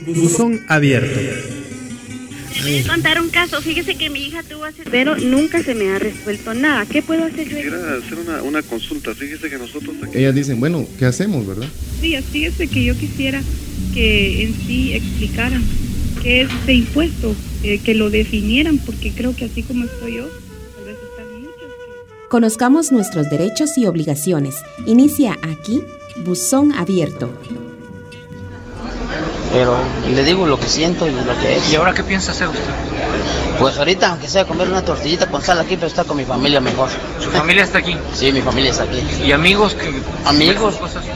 Buzón abierto. Voy a contar un caso. Fíjese que mi hija tuvo pero nunca se me ha resuelto nada. ¿Qué puedo hacer yo? Quisiera hacer una consulta. Fíjese que nosotros aquí... Ellas dicen, bueno, ¿qué hacemos, verdad? Sí, fíjese que yo quisiera que en sí explicaran qué es este impuesto, que lo definieran, porque creo que así como estoy yo, tal vez están muchos que... Conozcamos nuestros derechos y obligaciones. Inicia aquí, Buzón Abierto. Pero le digo lo que siento y lo que es. ¿Y ahora qué piensa hacer usted? Pues ahorita, aunque sea comer una tortillita con sal aquí, pero estar con mi familia mejor. ¿Su familia está aquí? Sí, mi familia está aquí. ¿Y amigos que... Amigos?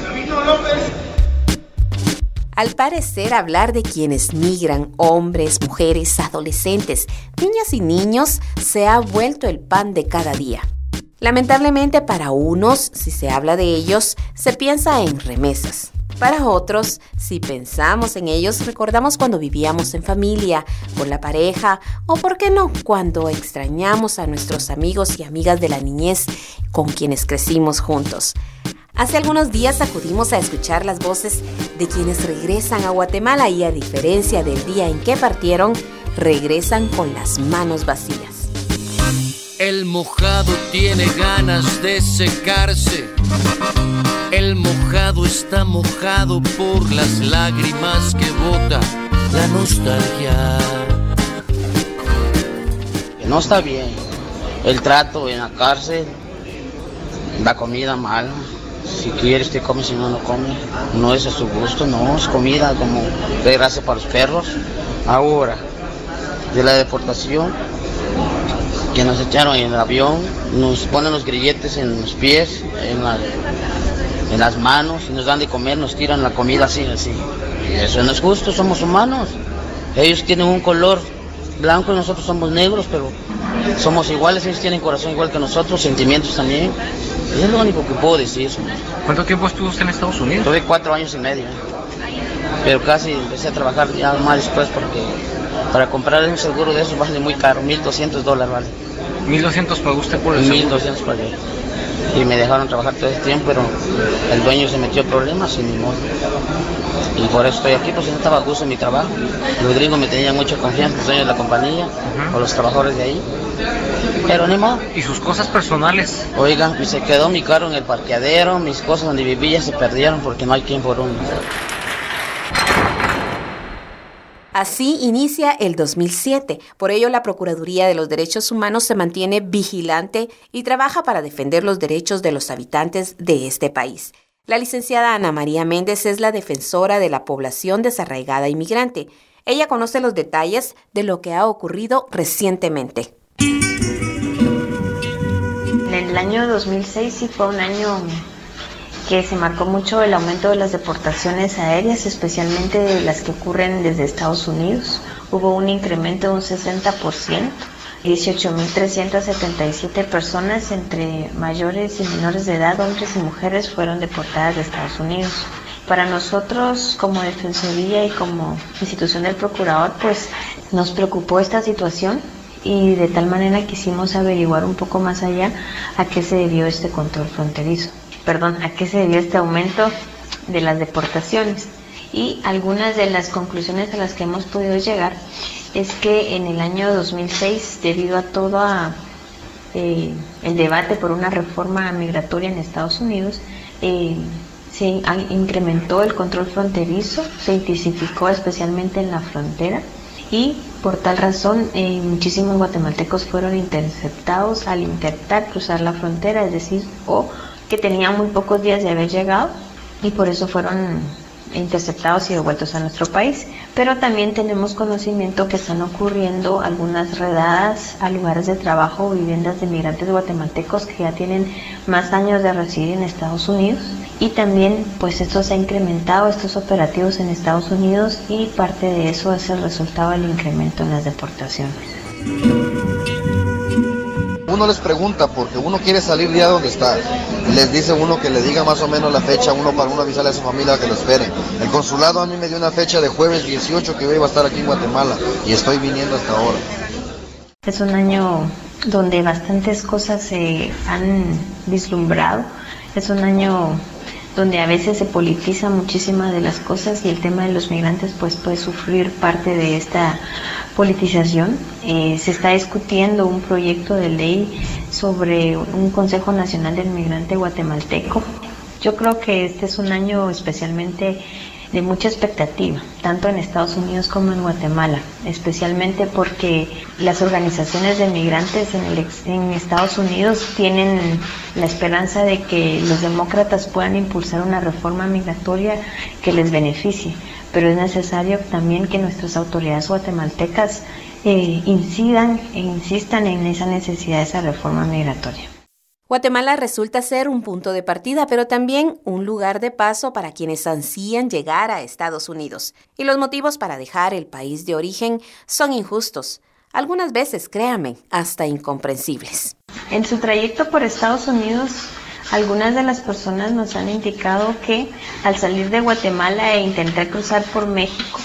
Al parecer, hablar de quienes migran, hombres, mujeres, adolescentes, niñas y niños, se ha vuelto el pan de cada día. Lamentablemente para unos, si se habla de ellos, se piensa en remesas. Para otros, si pensamos en ellos, recordamos cuando vivíamos en familia, con la pareja, o por qué no, cuando extrañamos a nuestros amigos y amigas de la niñez con quienes crecimos juntos. Hace algunos días acudimos a escuchar las voces de quienes regresan a Guatemala y, a diferencia del día en que partieron, regresan con las manos vacías. El mojado tiene ganas de secarse. El mojado está mojado por las lágrimas que bota la nostalgia. No está bien. El trato en la cárcel, la comida mala. Si quieres te comes, si no, no comes. No es a su gusto, no, es comida como de gracia para los perros. Ahora, de la deportación, que nos echaron en el avión, nos ponen los grilletes en los pies, en las manos, y nos dan de comer, nos tiran la comida así. Y eso no es justo, somos humanos. Ellos tienen un color blanco y nosotros somos negros, pero somos iguales, ellos tienen corazón igual que nosotros, sentimientos también. Es lo único que puedo decir. ¿Cuánto tiempo estuvo usted en Estados Unidos? Estuve 4 años y medio, pero casi empecé a trabajar ya más después porque para comprar un seguro de esos vale muy caro, $1,200 vale. ¿1,200 pagó usted por el seguro? 1,200 pagué. Y me dejaron trabajar todo ese tiempo, pero el dueño se metió en problemas y ni modo. Y por eso estoy aquí, pues no estaba a gusto en mi trabajo. Los gringos me tenían mucha confianza, los dueños de la compañía, o los trabajadores de ahí. Pero ni modo. ¿Y sus cosas personales? Oigan, se quedó mi carro en el parqueadero, mis cosas donde vivía se perdieron porque no hay quien por uno. Así inicia el 2007. Por ello, la Procuraduría de los Derechos Humanos se mantiene vigilante y trabaja para defender los derechos de los habitantes de este país. La licenciada Ana María Méndez es la defensora de la población desarraigada inmigrante. Ella conoce los detalles de lo que ha ocurrido recientemente. En el año 2006 sí fue un año que se marcó mucho el aumento de las deportaciones aéreas, especialmente de las que ocurren desde Estados Unidos. Hubo un incremento de un 60%, 18.377 personas entre mayores y menores de edad, hombres y mujeres, fueron deportadas de Estados Unidos. Para nosotros, como Defensoría y como institución del Procurador, pues nos preocupó esta situación y de tal manera quisimos averiguar un poco más allá a qué se debió este control fronterizo. ¿A qué se debió este aumento de las deportaciones? Y algunas de las conclusiones a las que hemos podido llegar es que en el año 2006, debido a todo el debate por una reforma migratoria en Estados Unidos, se incrementó el control fronterizo, se intensificó especialmente en la frontera y por tal razón muchísimos guatemaltecos fueron interceptados al intentar cruzar la frontera, es decir, que tenían muy pocos días de haber llegado y por eso fueron interceptados y devueltos a nuestro país. Pero también tenemos conocimiento que están ocurriendo algunas redadas a lugares de trabajo o viviendas de migrantes guatemaltecos que ya tienen más años de residir en Estados Unidos y también pues esto se ha incrementado, estos operativos en Estados Unidos, y parte de eso es el resultado del incremento en las deportaciones. Uno les pregunta porque uno quiere salir de donde está. Les dice uno que le diga más o menos la fecha uno para uno avisarle a su familia que lo esperen. El consulado a mí me dio una fecha de jueves 18 que yo iba a estar aquí en Guatemala y estoy viniendo hasta ahora. Es un año donde bastantes cosas se han vislumbrado. Es un año donde a veces se politiza muchísimas de las cosas y el tema de los migrantes pues puede sufrir parte de esta politización. Se está discutiendo un proyecto de ley sobre un Consejo Nacional del Migrante guatemalteco. Yo creo que este es un año especialmente de mucha expectativa, tanto en Estados Unidos como en Guatemala, especialmente porque las organizaciones de migrantes en Estados Unidos tienen la esperanza de que los demócratas puedan impulsar una reforma migratoria que les beneficie, pero es necesario también que nuestras autoridades guatemaltecas insistan en esa necesidad de esa reforma migratoria. Guatemala resulta ser un punto de partida, pero también un lugar de paso para quienes ansían llegar a Estados Unidos. Y los motivos para dejar el país de origen son injustos. Algunas veces, créanme, hasta incomprensibles. En su trayecto por Estados Unidos, algunas de las personas nos han indicado que al salir de Guatemala e intentar cruzar por México,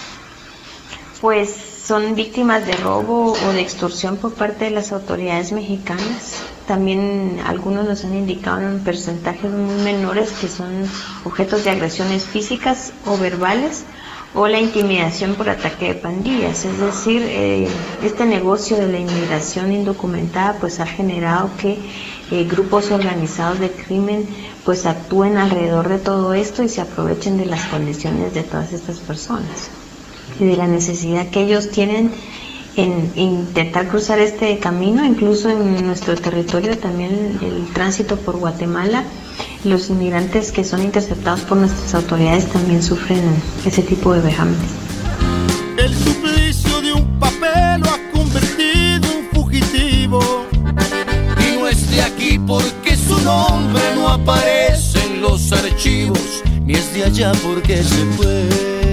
pues son víctimas de robo o de extorsión por parte de las autoridades mexicanas. También algunos nos han indicado en porcentajes muy menores que son objetos de agresiones físicas o verbales o la intimidación por ataque de pandillas. Es decir, este negocio de la inmigración indocumentada pues ha generado que grupos organizados de crimen pues actúen alrededor de todo esto y se aprovechen de las condiciones de todas estas personas y de la necesidad que ellos tienen en intentar cruzar este camino. Incluso en nuestro territorio también el tránsito por Guatemala, los inmigrantes que son interceptados por nuestras autoridades también sufren ese tipo de vejámenes. El suplicio de un papel lo ha convertido en fugitivo y no es de aquí porque su nombre no aparece en los archivos, ni es de allá porque se fue.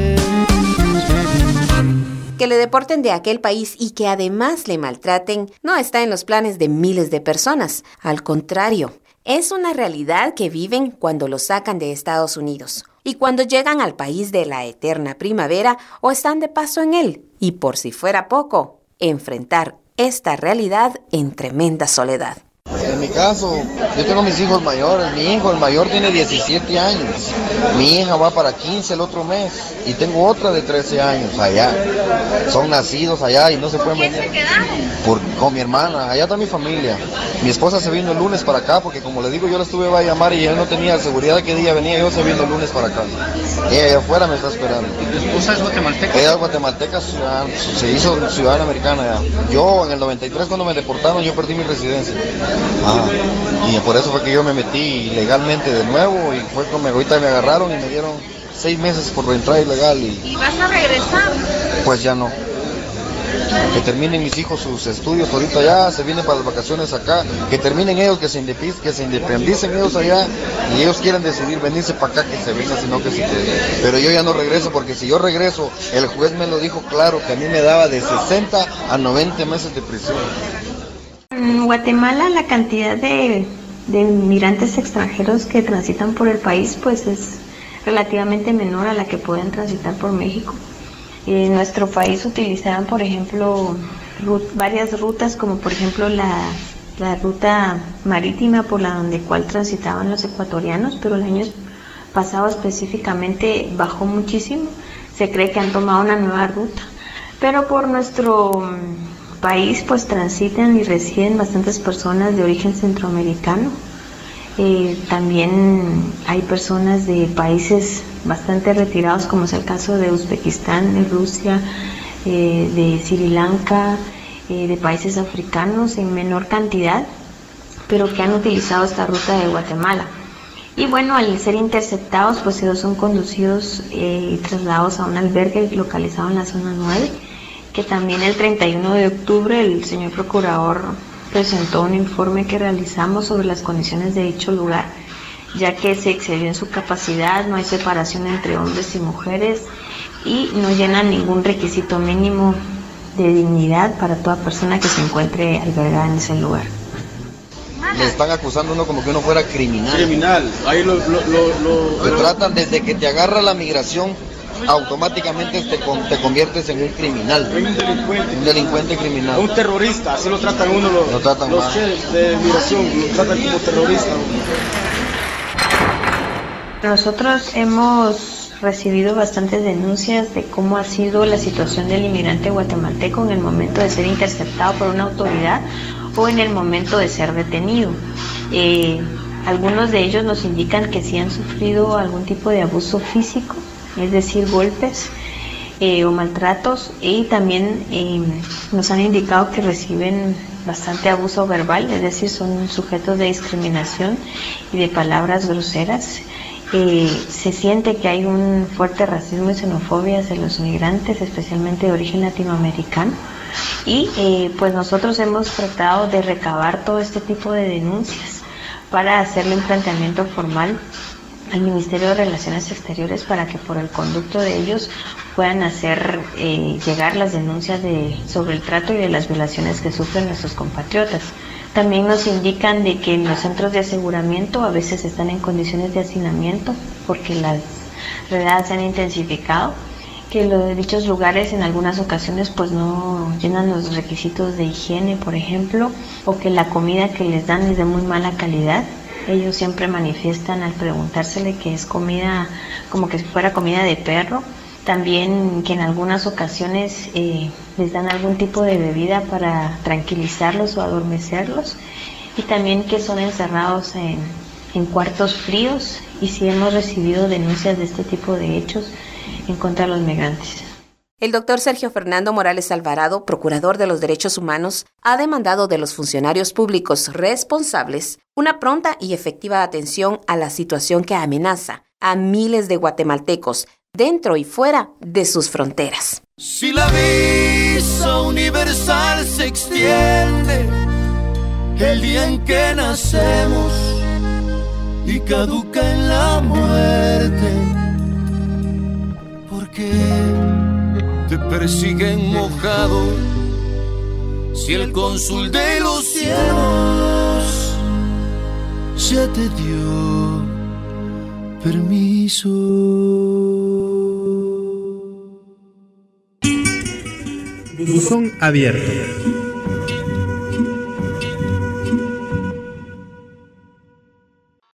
Que le deporten de aquel país y que además le maltraten no está en los planes de miles de personas. Al contrario, es una realidad que viven cuando los sacan de Estados Unidos y cuando llegan al país de la eterna primavera o están de paso en él. Y por si fuera poco, enfrentar esta realidad en tremenda soledad. En mi caso, yo tengo mis hijos mayores. Mi hijo, el mayor, tiene 17 años. Mi hija va para 15 el otro mes. Y tengo otra de 13 años allá. Son nacidos allá y no se pueden venir. Con mi hermana, allá está mi familia. Mi esposa se vino el lunes para acá porque, como le digo, yo la estuve a llamar y él no tenía seguridad de qué día venía. Yo se vino el lunes para acá. Ella allá afuera me está esperando. ¿Tu esposa es guatemalteca? Ella es guatemalteca, se hizo ciudadana americana ya. Yo, en el 93, cuando me deportaron, yo perdí mi residencia. Y por eso fue que yo me metí ilegalmente de nuevo y fue como ahorita me agarraron y me dieron 6 meses por entrada ilegal. ¿Y vas a regresar? Pues ya no. Que terminen mis hijos sus estudios ahorita ya, se vienen para las vacaciones acá, que terminen ellos, que se independicen ellos allá y ellos quieren decidir venirse para acá, que se vengan, sino que se queden. Pero yo ya no regreso porque si yo regreso, el juez me lo dijo claro, que a mí me daba de 60 a 90 meses de prisión. En Guatemala la cantidad de migrantes extranjeros que transitan por el país pues es relativamente menor a la que pueden transitar por México. En nuestro país utilizaban, por ejemplo, varias rutas, como por ejemplo la ruta marítima por la cual transitaban los ecuatorianos, pero el año pasado específicamente bajó muchísimo. Se cree que han tomado una nueva ruta, pero por nuestro país pues transitan y residen bastantes personas de origen centroamericano. También hay personas de países bastante retirados, como es el caso de Uzbekistán, de Rusia, de Sri Lanka, de países africanos en menor cantidad, pero que han utilizado esta ruta de Guatemala. Y bueno, al ser interceptados, pues ellos son conducidos y trasladados a un albergue localizado en la zona 9, que también el 31 de octubre el señor procurador presentó un informe que realizamos sobre las condiciones de dicho lugar, ya que se excedió en su capacidad, no hay separación entre hombres y mujeres y no llenan ningún requisito mínimo de dignidad para toda persona que se encuentre albergada en ese lugar. Le están acusando uno como que uno fuera criminal. Criminal, ahí Te tratan desde que te agarra la migración, automáticamente te conviertes en un criminal. Un delincuente criminal. Un terrorista, así lo tratan uno los chefs de migración, lo tratan como terrorista. Nosotros hemos recibido bastantes denuncias de cómo ha sido la situación del inmigrante guatemalteco en el momento de ser interceptado por una autoridad o en el momento de ser detenido. Algunos de ellos nos indican que sí han sufrido algún tipo de abuso físico, es decir, golpes o maltratos, y también nos han indicado que reciben bastante abuso verbal, es decir, son sujetos de discriminación y de palabras groseras. Se siente que hay un fuerte racismo y xenofobia hacia los migrantes, especialmente de origen latinoamericano, y pues nosotros hemos tratado de recabar todo este tipo de denuncias para hacerle un planteamiento formal al Ministerio de Relaciones Exteriores para que por el conducto de ellos puedan hacer llegar las denuncias sobre el trato y de las violaciones que sufren nuestros compatriotas. También nos indican de que en los centros de aseguramiento a veces están en condiciones de hacinamiento porque las redadas se han intensificado, que dichos lugares en algunas ocasiones pues no llenan los requisitos de higiene, por ejemplo, o que la comida que les dan es de muy mala calidad. Ellos siempre manifiestan al preguntársele que es comida como que si fuera comida de perro. También que en algunas ocasiones les dan algún tipo de bebida para tranquilizarlos o adormecerlos, y también que son encerrados en cuartos fríos, y sí hemos recibido denuncias de este tipo de hechos en contra de los migrantes. El doctor Sergio Fernando Morales Alvarado, procurador de los derechos humanos, ha demandado de los funcionarios públicos responsables una pronta y efectiva atención a la situación que amenaza a miles de guatemaltecos dentro y fuera de sus fronteras. Si la visa universal se extiende el día en que nacemos y caduca en la muerte, ¿por qué te persiguen mojado si el cónsul de los cielos ya te dio permiso? Buzón abierto.